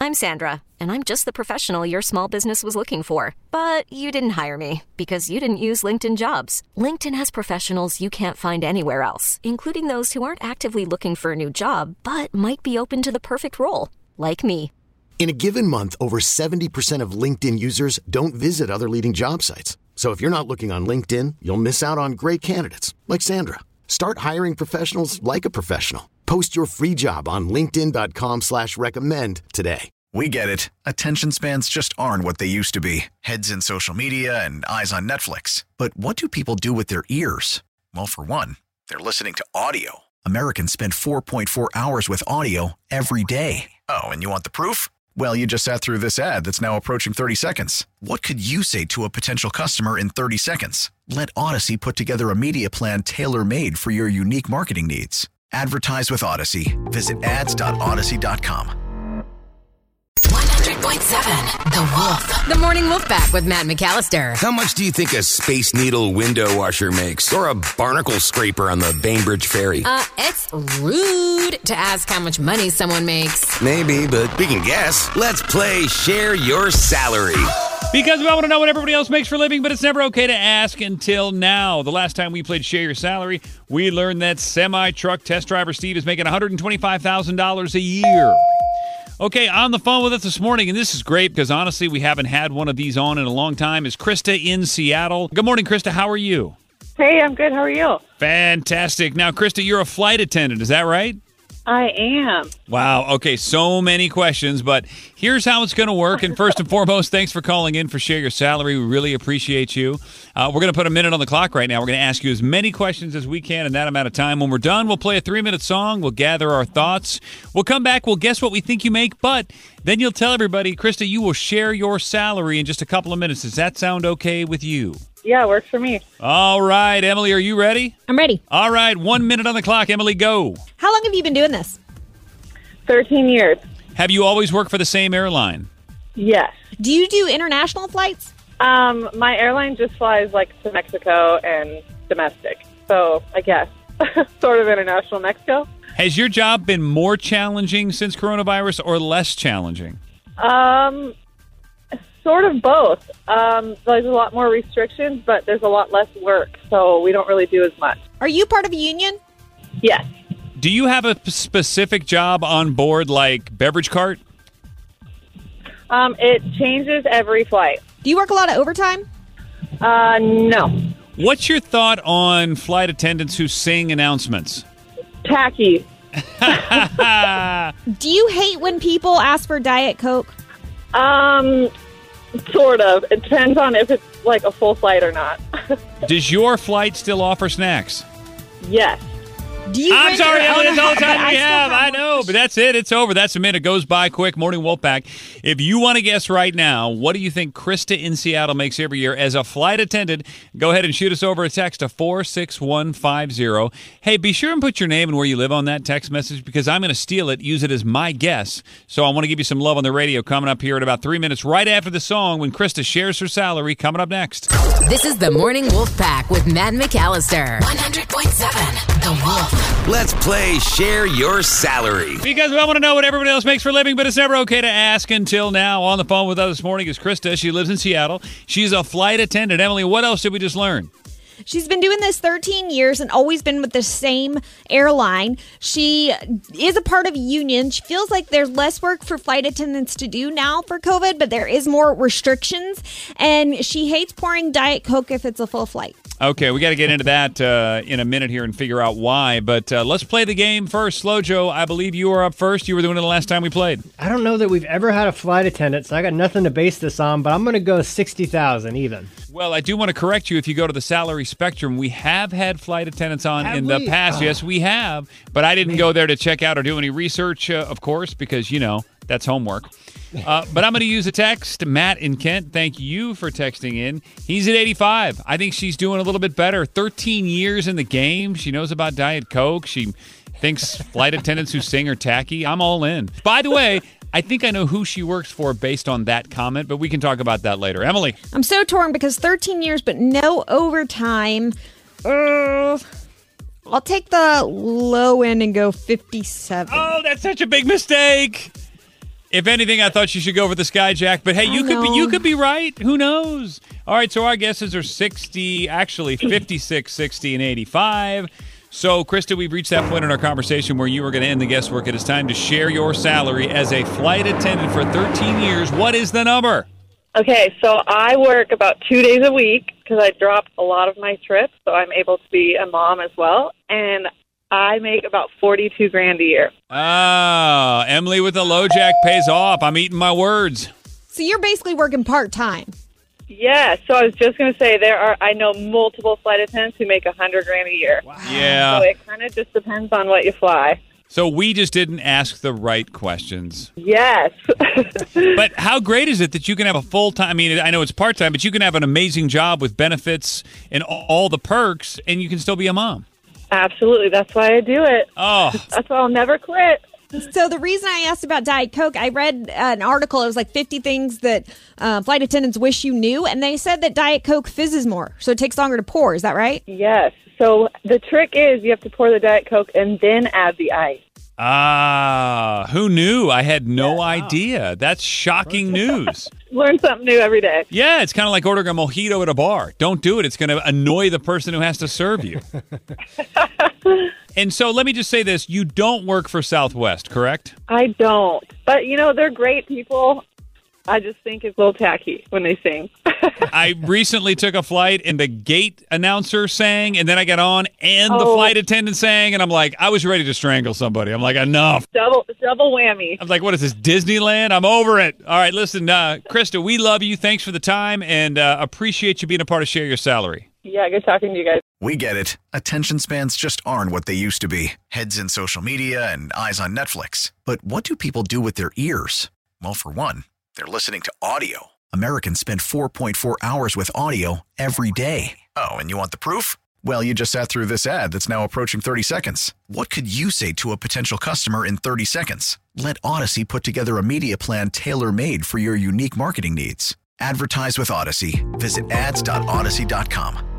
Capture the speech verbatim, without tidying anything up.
I'm Sandra, and I'm just the professional your small business was looking for. But you didn't hire me because you didn't use LinkedIn Jobs. LinkedIn has professionals you can't find anywhere else, including those who aren't actively looking for a new job, but might be open to the perfect role, like me. In a given month, over seventy percent of LinkedIn users don't visit other leading job sites. So if you're not looking on LinkedIn, you'll miss out on great candidates like Sandra. Start hiring professionals like a professional. Post your free job on linkedin dot com slash recommend today. We get it. Attention spans just aren't what they used to be. Heads in social media and eyes on Netflix. But what do people do with their ears? Well, for one, they're listening to audio. Americans spend four point four hours with audio every day. Oh, and you want the proof? Well, you just sat through this ad that's now approaching thirty seconds. What could you say to a potential customer in thirty seconds? Let Odyssey put together a media plan tailor-made for your unique marketing needs. Advertise with Odyssey. Visit ads dot odyssey dot com. one hundred point seven The Wolf. The Morning Wolf Pack with Matt McAllister. How much do you think a Space Needle window washer makes? Or a barnacle scraper on the Bainbridge Ferry? Uh, it's rude to ask how much money someone makes. Maybe, but we can guess. Let's play Share Your Salary. Because we all want to know what everybody else makes for a living, but it's never okay to ask until now. The last time we played Share Your Salary, we learned that semi-truck test driver Steve is making one hundred twenty-five thousand dollars a year. Okay, on the phone with us this morning, and this is great because honestly we haven't had one of these on in a long time, is Krista in Seattle. Good morning, Krista. How are you? Hey, I'm good. How are you? Fantastic. Now, Krista, you're a flight attendant. Is that right? I am. Wow. Okay, so many questions, but here's how it's going to work. And first and foremost, thanks for calling in for Share Your Salary. We really appreciate you. Uh, we're going to put a minute on the clock right now. We're going to ask you as many questions as we can in that amount of time. When we're done, we'll play a three-minute song. We'll gather our thoughts. We'll come back. We'll guess what we think you make, but then you'll tell everybody, Krista, you will share your salary in just a couple of minutes. Does that sound okay with you? Yeah, works for me. All right, Emily, are you ready? I'm ready. All right, one minute on the clock. Emily, go. How long have you been doing this? thirteen years. Have you always worked for the same airline? Yes. Do you do international flights? Um, my airline just flies like to Mexico and domestic. So I guess sort of international Mexico. Has your job been more challenging since coronavirus or less challenging? Um, sort of both. Um, there's a lot more restrictions, but there's a lot less work, so we don't really do as much. Are you part of a union? Yes. Do you have a p- specific job on board, like beverage cart? Um, it changes every flight. Do you work a lot of overtime? Uh, no. What's your thought on flight attendants who sing announcements? Tacky. Do you hate when people ask for Diet Coke? Um, sort of. It depends on if it's like a full flight or not. Does your flight still offer snacks? Yes. Do you I'm sorry, Emily, that's all the time we I have. I know, but that's it. It's over. That's a minute. It goes by quick. Morning Wolfpack. If you want to guess right now, what do you think Krista in Seattle makes every year as a flight attendant? Go ahead and shoot us over a text to four six one five zero. Hey, be sure and put your name and where you live on that text message because I'm going to steal it, use it as my guess. So I want to give you some love on the radio coming up here in about three minutes right after the song when Krista shares her salary coming up next. This is the Morning Wolf Pack with Matt McAllister. one hundred point seven The Wolf. Let's play Share Your Salary. Because we all want to know what everybody else makes for a living, but it's never okay to ask until now. On the phone with us this morning is Krista. She lives in Seattle. She's a flight attendant. Emily, what else did we just learn? She's been doing this thirteen years and always been with the same airline. She is a part of a union. She feels like there's less work for flight attendants to do now for COVID, but there is more restrictions. And she hates pouring Diet Coke if it's a full flight. Okay, we got to get into that uh, in a minute here and figure out why. But uh, let's play the game first. Slow Joe, I believe you were up first. You were doing it the last time we played. I don't know that we've ever had a flight attendant, so I got nothing to base this on, but I'm going to go sixty thousand even. Well, I do want to correct you. If you go to the salary spectrum, we have had flight attendants on Have in we? the past. Oh. Yes, we have. But I didn't go there to check out or do any research, uh, of course, because, you know, that's homework. Uh, but I'm going to use a text. Matt in Kent, thank you for texting in. He's at eighty-five. I think she's doing a little bit better. thirteen years in the game. She knows about Diet Coke. She thinks flight attendants who sing are tacky. I'm all in. By the way, I think I know who she works for based on that comment, but we can talk about that later. Emily. I'm so torn because thirteen years, but no overtime. Uh, I'll take the low end and go fifty-seven. Oh, that's such a big mistake. If anything, I thought you should go for the Skyjack, but hey, you I could be know. you could be right. Who knows? All right, so our guesses are sixty, actually fifty-six, sixty, and eighty-five. So, Krista, we've reached that point in our conversation where you were going to end the guesswork. It is time to share your salary as a flight attendant for thirteen years. What is the number? Okay, so I work about two days a week because I drop a lot of my trips, so I'm able to be a mom as well. And I make about forty-two grand a year. Ah, Emily with the low jack pays off. I'm eating my words. So you're basically working part-time. Yeah, so I was just going to say there are, I know multiple flight attendants who make a hundred grand a year. Wow. Yeah. So it kind of just depends on what you fly. So we just didn't ask the right questions. Yes. But how great is it that you can have a full-time, I mean, I know it's part-time, but you can have an amazing job with benefits and all the perks, and you can still be a mom. Absolutely. That's why I do it. Oh. That's why I'll never quit. So the reason I asked about Diet Coke, I read an article. It was like fifty things that uh, flight attendants wish you knew, and they said that Diet Coke fizzes more, so it takes longer to pour. Is that right? Yes. So the trick is you have to pour the Diet Coke and then add the ice. Ah, who knew? I had no yeah, idea. Wow. That's shocking news. Learn something new every day. Yeah, it's kind of like ordering a mojito at a bar. Don't do it. It's going to annoy the person who has to serve you. And so let me just say this. You don't work for Southwest, correct? I don't. But, you know, they're great people. I just think it's a little tacky when they sing. I recently took a flight and the gate announcer sang, and then I got on and oh. the flight attendant sang, and I'm like, I was ready to strangle somebody. I'm like, enough. Double double whammy. I'm like, what is this, Disneyland? I'm over it. All right, listen, uh, Krista, we love you. Thanks for the time, and uh, appreciate you being a part of Share Your Salary. Yeah, good talking to you guys. We get it. Attention spans just aren't what they used to be. Heads in social media and eyes on Netflix. But what do people do with their ears? Well, for one, they're listening to audio. Americans spend four point four hours with audio every day. Oh, and you want the proof? Well, you just sat through this ad that's now approaching thirty seconds. What could you say to a potential customer in thirty seconds? Let Odyssey put together a media plan tailor-made for your unique marketing needs. Advertise with Odyssey. Visit ads dot odyssey dot com.